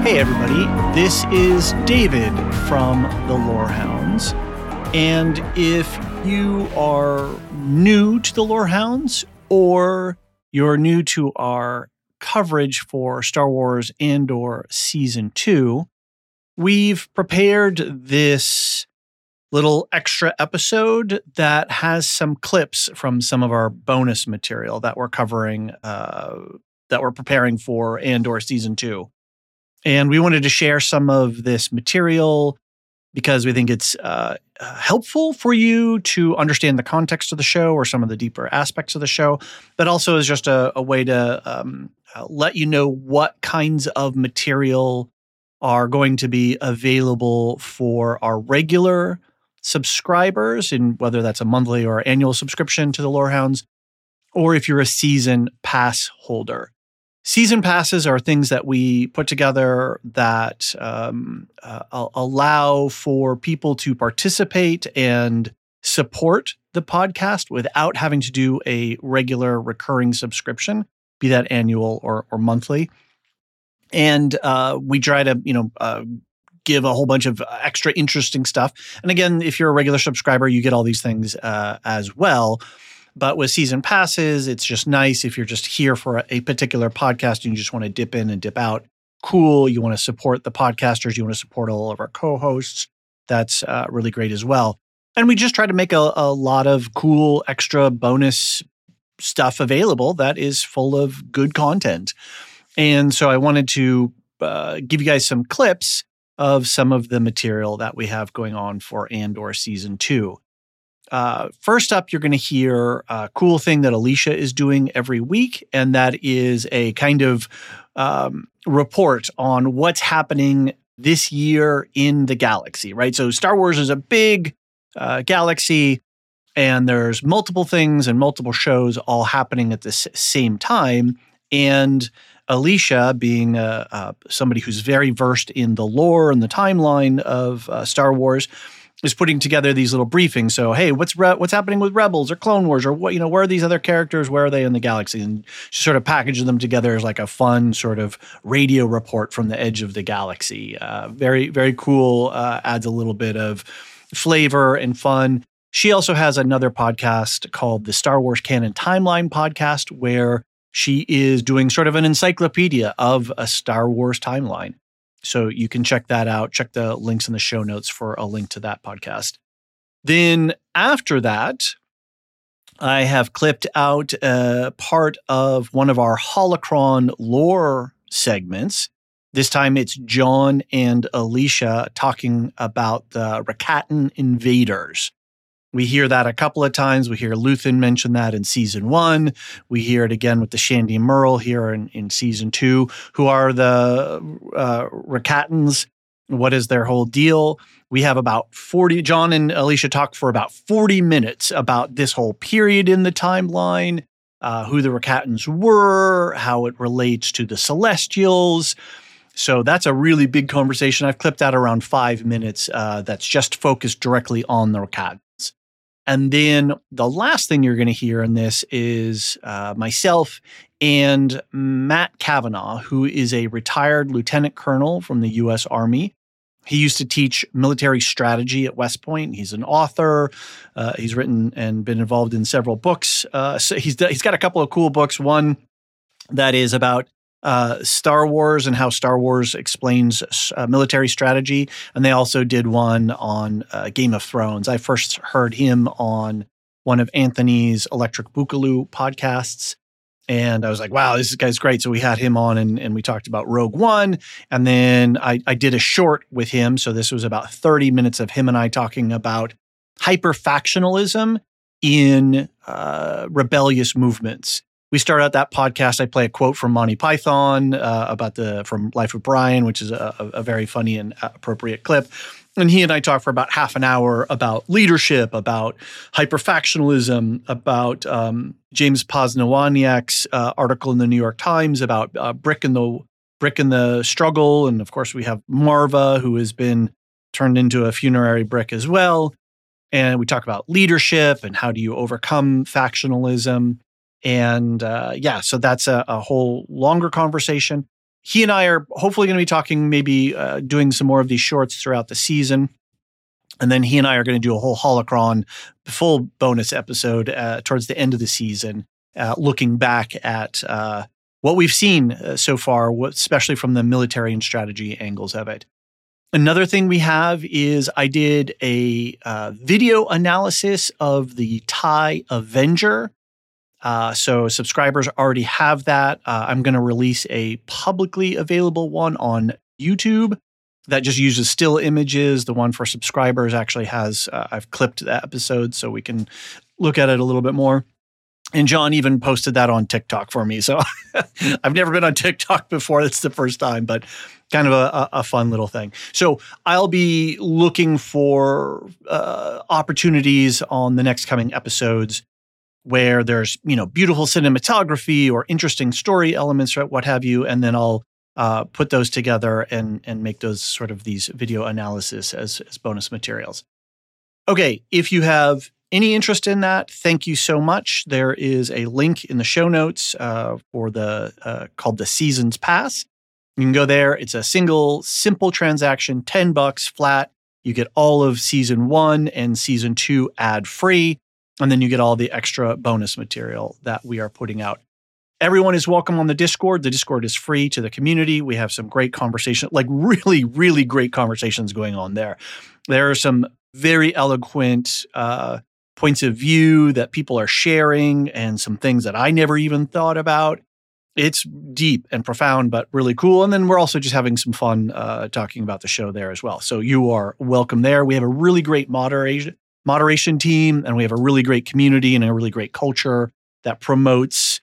Hey everybody, this is David from the Lorehounds. And if you are new to the Lorehounds or you're new to our coverage for Star Wars Andor Season 2, we've prepared this little extra episode that has some clips from some of our bonus material that we're covering, that we're preparing for Andor Season 2. And we wanted to share some of this material because we think it's helpful for you to understand the context of the show or some of the deeper aspects of the show, but also is just a way to let you know what kinds of material are going to be available for our regular subscribers, and whether that's a monthly or annual subscription to the Lorehounds, or if you're a season pass holder. Season passes are things that we put together that allow for people to participate and support the podcast without having to do a regular recurring subscription, be that annual or monthly. And we try to, give a whole bunch of extra interesting stuff. And again, if you're a regular subscriber, you get all these things as well. But with season passes, it's just nice if you're just here for a particular podcast and you just want to dip in and dip out. Cool. You want to support the podcasters. You want to support all of our co-hosts. That's really great as well. And we just try to make a lot of cool extra bonus stuff available that is full of good content. And so I wanted to give you guys some clips of some of the material that we have going on for Andor Season 2. First up, you're going to hear a cool thing that Alicia is doing every week, and that is a kind of report on what's happening this year in the galaxy, right? So Star Wars is a big galaxy, and there's multiple things and multiple shows all happening at the same time. And Alicia, being somebody who's very versed in the lore and the timeline of Star Wars, is putting together these little briefings. So, hey, what's happening with Rebels or Clone Wars, or what, where are these other characters? Where are they in the galaxy? And she sort of packages them together as like a fun sort of radio report from the edge of the galaxy. Very, very cool. Adds a little bit of flavor and fun. She also has another podcast called the Star Wars Canon Timeline Podcast, where she is doing sort of an encyclopedia of a Star Wars timeline. So you can check that out. Check the links in the show notes for a link to that podcast. Then after that, I have clipped out a part of one of our Holocron lore segments. This time it's John and Alicia talking about the Rakatan invaders. We hear that a couple of times. We hear Luthen mention that in Season 1. We hear it again with the Shandy Merle here in Season 2. Who are the Rakatans? What is their whole deal? We have about 40, John and Alicia talk for about 40 minutes about this whole period in the timeline, who the Rakatans were, how it relates to the Celestials. So that's a really big conversation. I've clipped out around 5 minutes that's just focused directly on the Rakatans. And then the last thing you're going to hear in this is myself and Matt Kavanaugh, who is a retired lieutenant colonel from the U.S. Army. He used to teach military strategy at West Point. He's an author. He's written and been involved in several books. So he's got a couple of cool books. One that is about Star Wars and how Star Wars explains military strategy. And they also did one on Game of Thrones. I first heard him on one of Anthony's Electric Boogaloo podcasts. And I was like, wow, this guy's great. So we had him on and we talked about Rogue One. And then I did a short with him. So this was about 30 minutes of him and I talking about hyper-factionalism in rebellious movements. We start out that podcast. I play a quote from Monty Python from Life of Brian, which is a very funny and appropriate clip. And he and I talk for about half an hour about leadership, about hyperfactionalism, about James Posnawaniak's article in the New York Times about brick in the struggle. And of course, we have Marva, who has been turned into a funerary brick as well. And we talk about leadership and how do you overcome factionalism. And so that's a whole longer conversation. he and I are hopefully going to be talking, maybe doing some more of these shorts throughout the season. And then he and I are going to do a whole holocron, full bonus episode towards the end of the season, looking back at what we've seen so far, especially from the military and strategy angles of it. Another thing we have is I did a video analysis of the TIE Avenger. So subscribers already have that. I'm going to release a publicly available one on YouTube that just uses still images. The one for subscribers actually has, I've clipped that episode so we can look at it a little bit more. And John even posted that on TikTok for me. So I've never been on TikTok before. It's the first time, but kind of a fun little thing. So I'll be looking for opportunities on the next coming episodes where there's, beautiful cinematography or interesting story elements or what have you. And then I'll put those together and make those sort of these video analysis as bonus materials. Okay, if you have any interest in that, thank you so much. There is a link in the show notes for the called the Seasons Pass. You can go there. It's a single, simple transaction, $10 flat. You get all of season 1 and season 2 ad-free, and then you get all the extra bonus material that we are putting out. Everyone is welcome on the Discord. The Discord is free to the community. We have some great conversation, like really, really great conversations going on there. There are some very eloquent points of view that people are sharing and some things that I never even thought about. It's deep and profound, but really cool. And then we're also just having some fun talking about the show there as well. So you are welcome there. We have a really great moderation team, and we have a really great community and a really great culture that promotes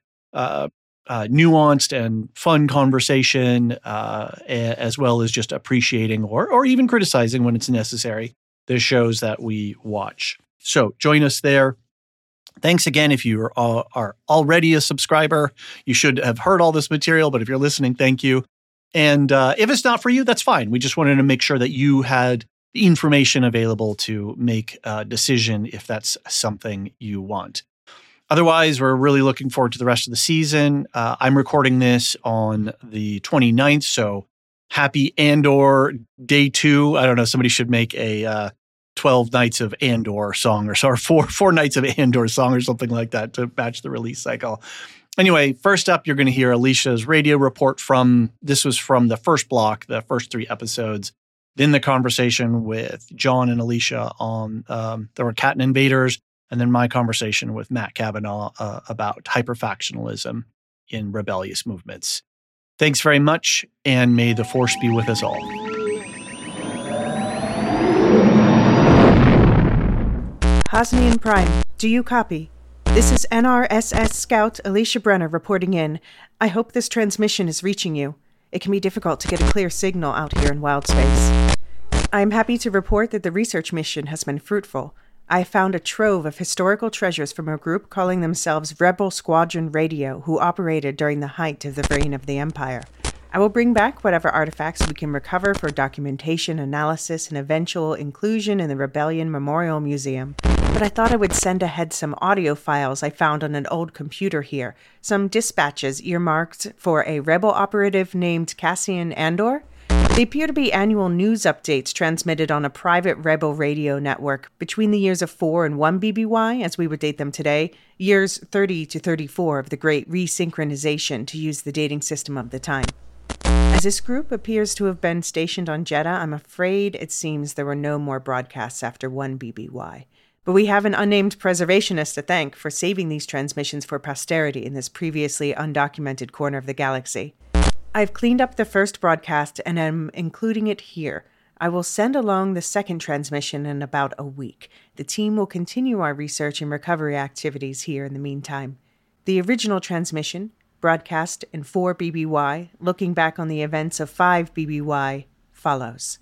nuanced and fun conversation, as well as just appreciating or even criticizing when it's necessary the shows that we watch. So join us there. Thanks again. If you are already a subscriber, you should have heard all this material, but if you're listening, thank you. And if it's not for you, that's fine. We just wanted to make sure that you had the information available to make a decision if that's something you want. Otherwise, we're really looking forward to the rest of the season. I'm recording this on the 29th, so happy Andor Day 2. I don't know, somebody should make a 12 Nights of Andor song or four Nights of Andor song or something like that to match the release cycle. Anyway, first up, you're going to hear Alicia's radio report this was from the first block, the first 3 episodes. Then the conversation with John and Alicia on the Rakatan invaders, and then my conversation with Matt Kavanaugh about hyperfactionalism in rebellious movements. Thanks very much, and may the Force be with us all. Hosnian Prime, do you copy? This is NRSS Scout Alicia Brenner reporting in. I hope this transmission is reaching you. It can be difficult to get a clear signal out here in wild space. I am happy to report that the research mission has been fruitful. I found a trove of historical treasures from a group calling themselves Rebel Squadron Radio, who operated during the height of the reign of the Empire. I will bring back whatever artifacts we can recover for documentation, analysis, and eventual inclusion in the Rebellion Memorial Museum. But I thought I would send ahead some audio files I found on an old computer here, some dispatches earmarked for a rebel operative named Cassian Andor. They appear to be annual news updates transmitted on a private rebel radio network between the years of 4 and 1 BBY, as we would date them today, years 30 to 34 of the Great Resynchronization, to use the dating system of the time. As this group appears to have been stationed on Jedha, I'm afraid it seems there were no more broadcasts after 1 BBY. But we have an unnamed preservationist to thank for saving these transmissions for posterity in this previously undocumented corner of the galaxy. I've cleaned up the first broadcast and am including it here. I will send along the second transmission in about a week. The team will continue our research and recovery activities here in the meantime. The original transmission, broadcast in 4 BBY, looking back on the events of 5 BBY, follows.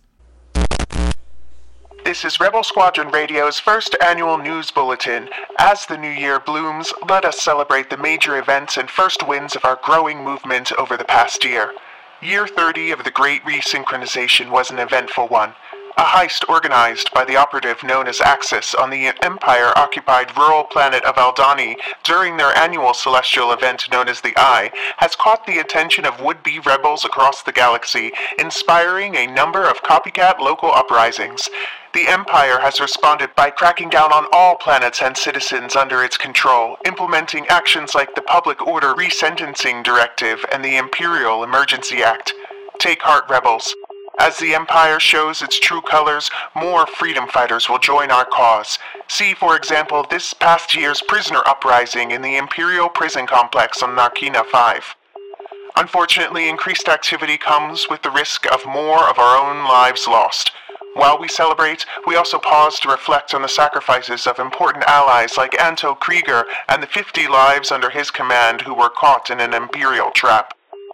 This is Rebel Squadron Radio's first annual news bulletin. As the new year blooms, let us celebrate the major events and first wins of our growing movement over the past year. Year 30 of the Great Resynchronization was an eventful one. a heist organized by the operative known as Axis on the Empire-occupied rural planet of Aldani during their annual celestial event known as the Eye, has caught the attention of would-be rebels across the galaxy, inspiring a number of copycat local uprisings. The Empire has responded by cracking down on all planets and citizens under its control, implementing actions like the Public Order Resentencing Directive and the Imperial Emergency Act. Take heart, rebels. As the Empire shows its true colors, more freedom fighters will join our cause. See, for example, this past year's prisoner uprising in the Imperial Prison Complex on Narkina 5. Unfortunately, increased activity comes with the risk of more of our own lives lost. While we celebrate, we also pause to reflect on the sacrifices of important allies like Anto Krieger and the 50 lives under his command who were caught in an Imperial trap.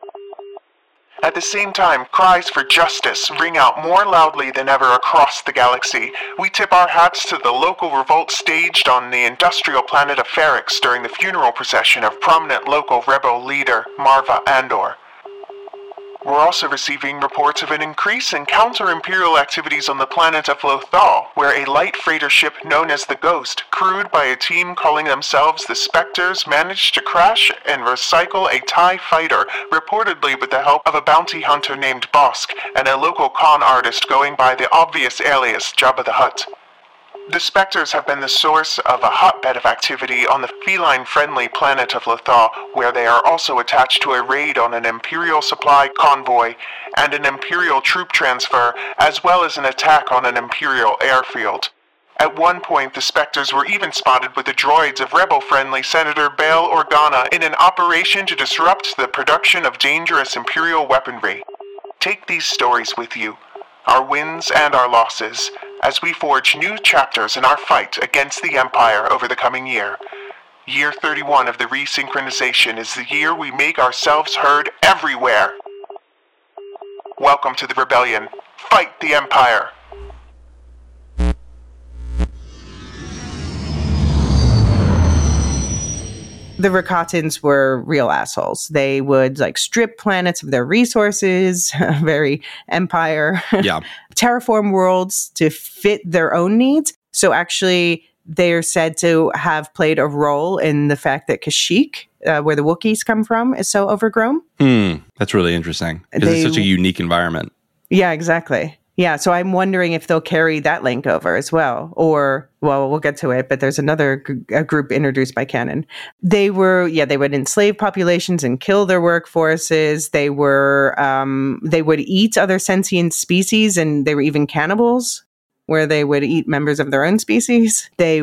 At the same time, cries for justice ring out more loudly than ever across the galaxy. We tip our hats to the local revolt staged on the industrial planet of Ferrix during the funeral procession of prominent local rebel leader Marva Andor. We're also receiving reports of an increase in counter-imperial activities on the planet of Lothal, where a light freighter ship known as the Ghost, crewed by a team calling themselves the Spectres, managed to crash and recycle a TIE fighter, reportedly with the help of a bounty hunter named Bosk and a local con artist going by the obvious alias Jabba the Hutt. The Spectres have been the source of a hotbed of activity on the feline-friendly planet of Lothal, where they are also attached to a raid on an Imperial supply convoy and an Imperial troop transfer, as well as an attack on an Imperial airfield. At one point, the Spectres were even spotted with the droids of rebel-friendly Senator Bail Organa in an operation to disrupt the production of dangerous Imperial weaponry. Take these stories with you, our wins and our losses, as we forge new chapters in our fight against the Empire over the coming year. Year 31 of the resynchronization is the year we make ourselves heard everywhere. Welcome to the rebellion. Fight the Empire! The Rakatans were real assholes. They would strip planets of their resources, very Empire. Yeah. Terraform worlds to fit their own needs. So actually, they're said to have played a role in the fact that Kashyyyk, where the Wookiees come from, is so overgrown. That's really interesting. Because it's such a unique environment. Yeah, exactly. Yeah, so I'm wondering if they'll carry that link over as well. Or, well, we'll get to it, but there's another group introduced by canon. They would enslave populations and kill their workforces. They would eat other sentient species, and they were even cannibals, where they would eat members of their own species. They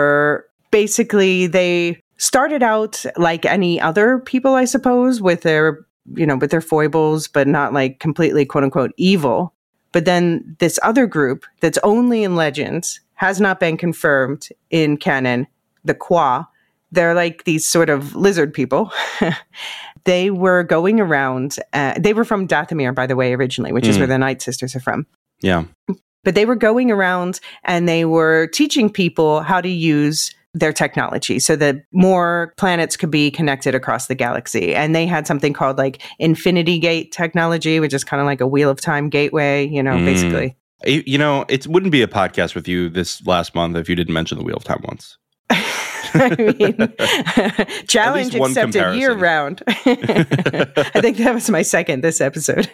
started out like any other people, I suppose, with their foibles, but not completely quote unquote evil. But then this other group that's only in legends, has not been confirmed in canon, the Qua. They're these sort of lizard people. They were going around. They were from Dathomir, by the way, originally, which is where the Night Sisters are from. Yeah. But they were going around and they were teaching people how to use their technology so that more planets could be connected across the galaxy. And they had something called Infinity Gate technology, which is kind of like a Wheel of Time gateway, basically. It wouldn't be a podcast with you this last month if you didn't mention the Wheel of Time once. I mean, challenge accepted year round. I think that was my second this episode.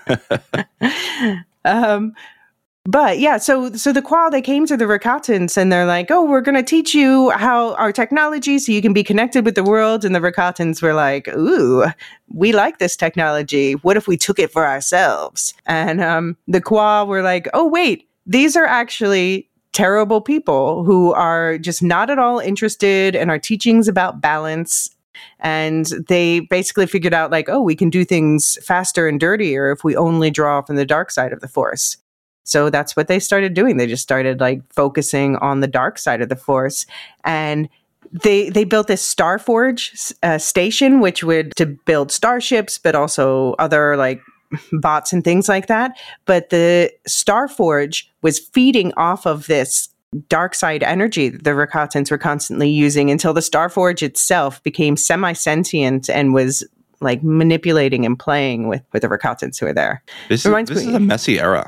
But yeah, so the Qua, they came to the Rakatans and they're like, oh, we're going to teach you how our technology so you can be connected with the world. And the Rakatans were like, ooh, we like this technology. What if we took it for ourselves? And the Qua were like, oh, wait, these are actually terrible people who are just not at all interested in our teachings about balance. And they basically figured out we can do things faster and dirtier if we only draw from the dark side of the Force. So that's what they started doing. They just started focusing on the dark side of the Force. And they built this Starforge station, which would to build starships, but also other bots and things like that. But the Starforge was feeding off of this dark side energy that the Rakatans were constantly using until the Starforge itself became semi-sentient and was manipulating and playing with the Rakatans who are there. This is a messy era.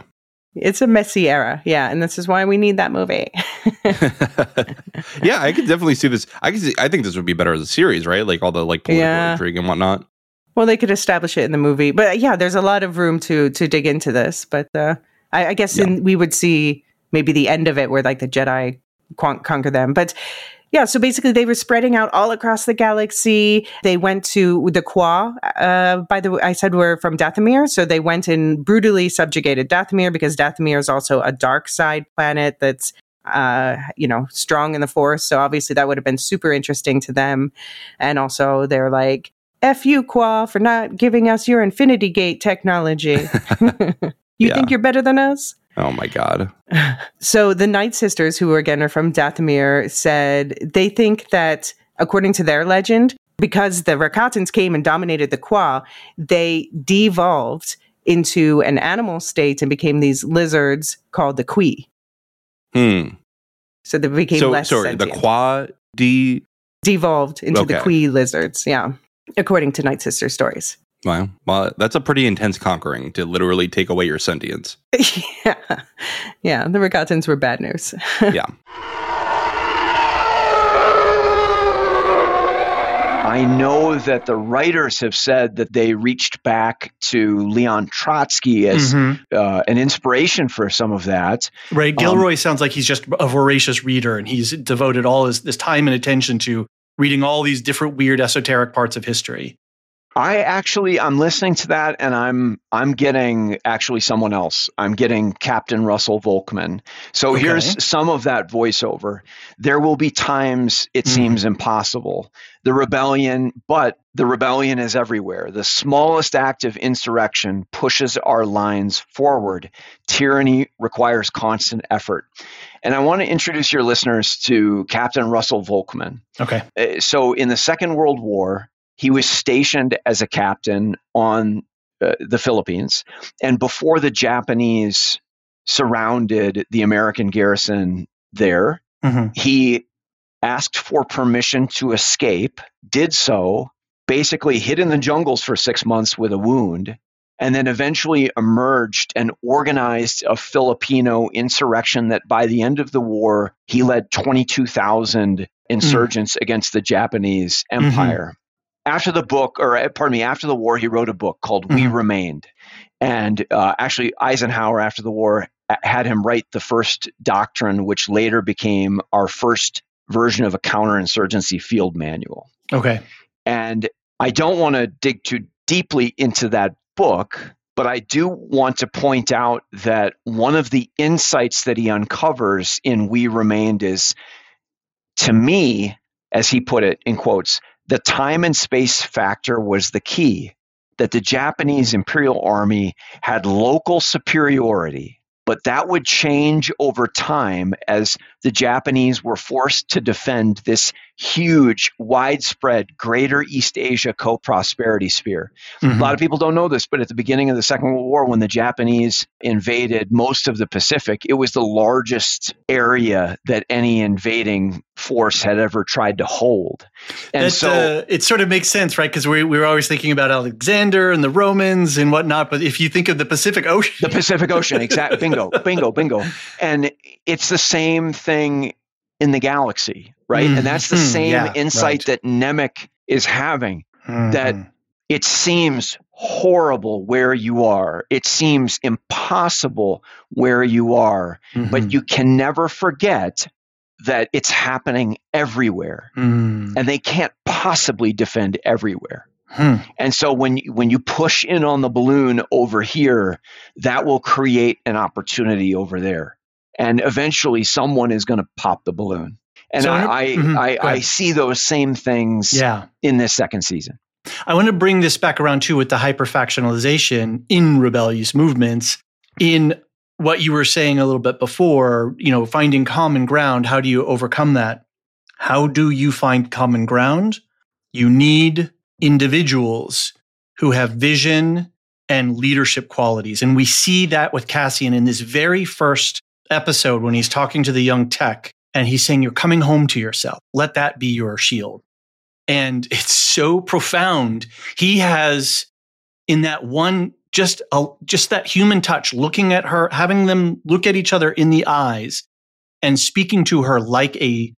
It's a messy era. Yeah. And this is why we need that movie. Yeah, I could definitely see this. I think this would be better as a series, right? Like all the like political intrigue and whatnot. Well, they could establish it in the movie. But yeah, there's a lot of room to dig into this. But I guess we would see maybe the end of it where like the Jedi conquer them. But yeah, so basically they were spreading out all across the galaxy. They went to the Qua, by the way, I said we're from Dathomir. So they went and brutally subjugated Dathomir because Dathomir is also a dark side planet that's, strong in the Force. So obviously that would have been super interesting to them. And also they're like, F you, Qua, for not giving us your Infinity Gate technology. You think you're better than us? Oh my God. So the Night Sisters, who again are from Dathomir, said they think that, according to their legend, because the Rakatans came and dominated the Qua, they devolved into an animal state and became these lizards called the Qui. So they became less sentient. The Qua devolved into the Qui lizards, according to Night Sister stories. Wow. Well, that's a pretty intense conquering to literally take away your sentience. Yeah, the Rakatans were bad news. Yeah. I know that the writers have said that they reached back to Leon Trotsky as an inspiration for some of that. Right. Gilroy sounds like he's just a voracious reader, and he's devoted all this time and attention to reading all these different weird esoteric parts of history. I'm listening to that, and I'm getting actually someone else. I'm getting Captain Russell Volkman. So here's some of that voiceover. There will be times it seems impossible. The rebellion is everywhere. The smallest act of insurrection pushes our lines forward. Tyranny requires constant effort. And I want to introduce your listeners to Captain Russell Volkman. Okay. So in the Second World War, he was stationed as a captain on the Philippines. And before the Japanese surrounded the American garrison there, he asked for permission to escape, did so, basically hid in the jungles for 6 months with a wound, and then eventually emerged and organized a Filipino insurrection that by the end of the war, he led 22,000 insurgents against the Japanese Empire. After the war, he wrote a book called We Remained. And actually, Eisenhower, after the war, had him write the first doctrine, which later became our first version of a counterinsurgency field manual. Okay. And I don't want to dig too deeply into that book, but I do want to point out that one of the insights that he uncovers in We Remained is, to me, as he put it, in quotes, the time and space factor was the key, that the Japanese Imperial Army had local superiority, but that would change over time as the Japanese were forced to defend this huge, widespread Greater East Asia co-prosperity sphere. A lot of people don't know this, but at the beginning of the Second World War, when the Japanese invaded most of the Pacific, it was the largest area that any invading force had ever tried to hold. And it sort of makes sense, right? Because we were always thinking about Alexander and the Romans and whatnot, but if you think of the Pacific Ocean. The Pacific Ocean, exactly. Bingo. And it's the same thing in the galaxy, right? And that's the same insight that Nemec is having, that it seems horrible where you are. It seems impossible where you are, but you can never forget that it's happening everywhere, and they can't possibly defend everywhere. And so when you push in on the balloon over here, that will create an opportunity over there. And eventually someone is going to pop the balloon. And so I see those same things in this second season. I want to bring this back around too with the hyperfactionalization in rebellious movements. In what you were saying a little bit before, finding common ground, how do you overcome that? How do you find common ground? You need individuals who have vision and leadership qualities. And we see that with Cassian in this very first episode when he's talking to the young tech and he's saying, you're coming home to yourself. Let that be your shield. And it's so profound. He has, in that one just that human touch, looking at her, having them look at each other in the eyes and speaking to her like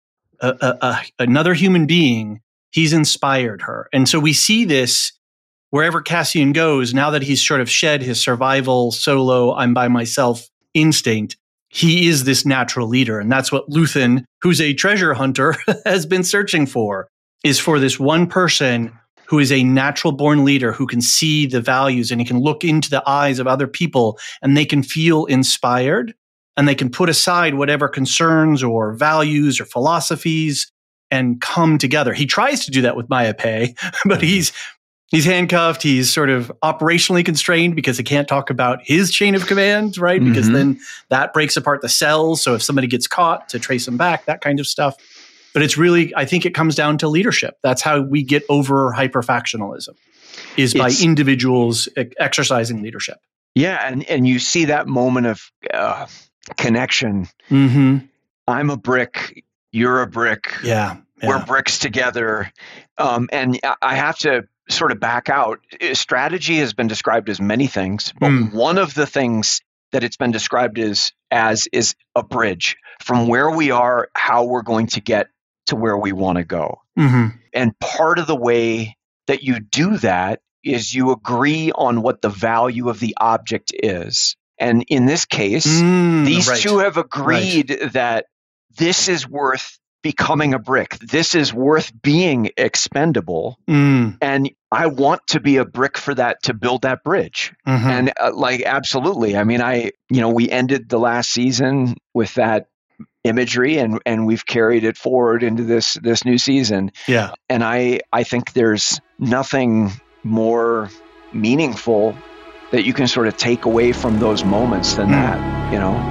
another human being, he's inspired her. And so we see this wherever Cassian goes, now that he's sort of shed his survival, solo, I'm by myself instinct, he is this natural leader. And that's what Luthen, who's a treasure hunter, has been searching for, is for this one person who is a natural born leader who can see the values and he can look into the eyes of other people and they can feel inspired and they can put aside whatever concerns or values or philosophies and come together. He tries to do that with Maya Pei, but he's handcuffed. He's sort of operationally constrained because he can't talk about his chain of command, right? Mm-hmm. Because then that breaks apart the cells. So if somebody gets caught, to trace them back, that kind of stuff. But it's really, I think it comes down to leadership. That's how we get over hyperfactionalism, is by individuals exercising leadership. Yeah, and you see that moment of connection. Mm-hmm. I'm a brick, you're a brick. Yeah. We're bricks together. And I have to sort of back out. Strategy has been described as many things, but one of the things that it's been described as is a bridge from where we are, how we're going to get to where we want to go. Mm-hmm. And part of the way that you do that is you agree on what the value of the object is. And in this case, these two have agreed that this is worth becoming a brick. This is worth being expendable. And I want to be a brick for that, to build that bridge. Mm-hmm. And absolutely. I mean, we ended the last season with that imagery and we've carried it forward into this new season. Yeah. And I think there's nothing more meaningful that you can sort of take away from those moments than that, you know?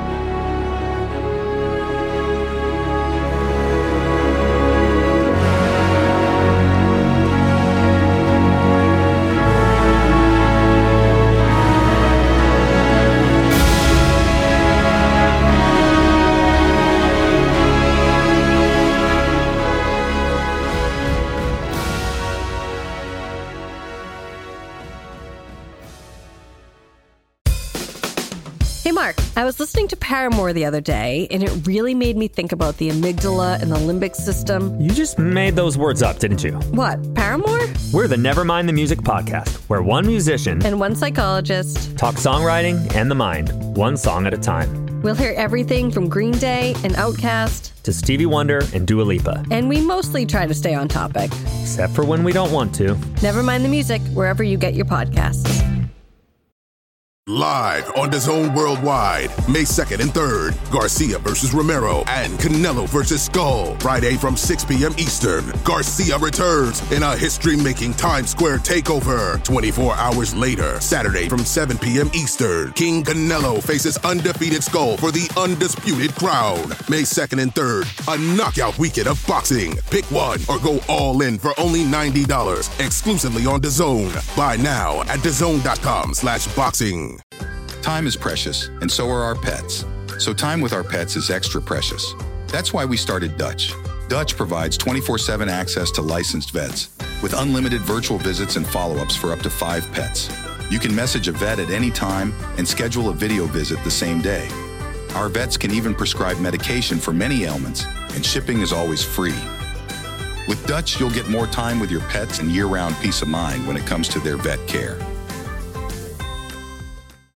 Hey, Mark, I was listening to Paramore the other day, and it really made me think about the amygdala and the limbic system. You just made those words up, didn't you? What, Paramore? We're the Nevermind the Music podcast, where one musician and one psychologist talk songwriting and the mind, one song at a time. We'll hear everything from Green Day and Outkast to Stevie Wonder and Dua Lipa. And we mostly try to stay on topic. Except for when we don't want to. Nevermind the Music, wherever you get your podcasts. Live on DAZN Worldwide, May 2nd and 3rd, Garcia versus Romero and Canelo versus Skull. Friday from 6 p.m. Eastern, Garcia returns in a history-making Times Square takeover. 24 hours later, Saturday from 7 p.m. Eastern, King Canelo faces undefeated Skull for the undisputed crown. May 2nd and 3rd, a knockout weekend of boxing. Pick one or go all in for only $90, exclusively on DAZN. Buy now at DAZN.com/boxing. Time is precious, and so are our pets. So time with our pets is extra precious. That's why we started Dutch. Dutch provides 24/7 access to licensed vets, with unlimited virtual visits and follow-ups for up to 5 pets. You can message a vet at any time and schedule a video visit the same day. Our vets can even prescribe medication for many ailments, and shipping is always free. With Dutch, you'll get more time with your pets and year-round peace of mind when it comes to their vet care.